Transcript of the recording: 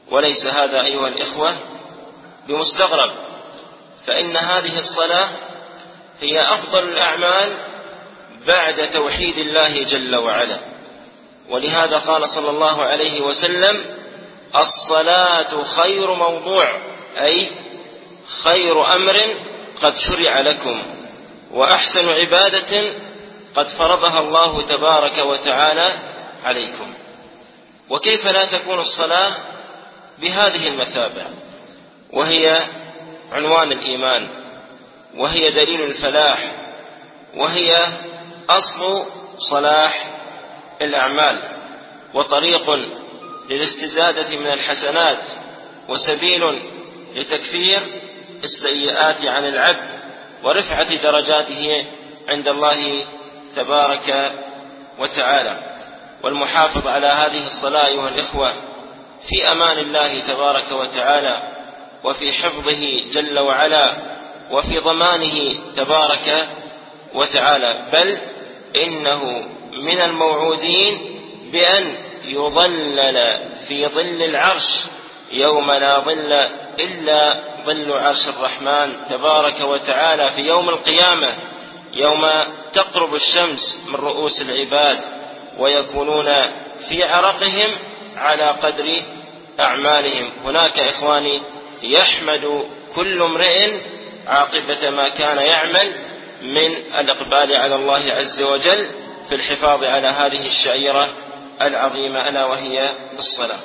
وليس هذا أيها الإخوة بمستغرب، فإن هذه الصلاة هي أفضل الأعمال بعد توحيد الله جل وعلا. ولهذا قال صلى الله عليه وسلم: الصلاة خير موضوع، أي خير أمر قد شرع لكم، وأحسن عبادة قد فرضها الله تبارك وتعالى عليكم. وكيف لا تكون الصلاة بهذه المثابة، وهي عنوان الإيمان، وهي دليل الفلاح، وهي أصل صلاح الأعمال، وطريق للاستزادة من الحسنات، وسبيل لتكفير السيئات عن العبد ورفعة درجاته عند الله تبارك وتعالى. والمحافظ على هذه الصلاة أيها الإخوة في أمان الله تبارك وتعالى، وفي حفظه جل وعلا، وفي ضمانه تبارك وتعالى، بل إنه من الموعودين بأن يظلل في ظل العرش يوم لا ظل إلا ظل عرش الرحمن تبارك وتعالى في يوم القيامة، يوم تقرب الشمس من رؤوس العباد، ويكونون في عرقهم على قدر أعمالهم. هناك إخواني يحمد كل امرئ عاقبة ما كان يعمل من الإقبال على الله عز وجل في الحفاظ على هذه الشعيرة العظيمة، ألا وهي الصلاة.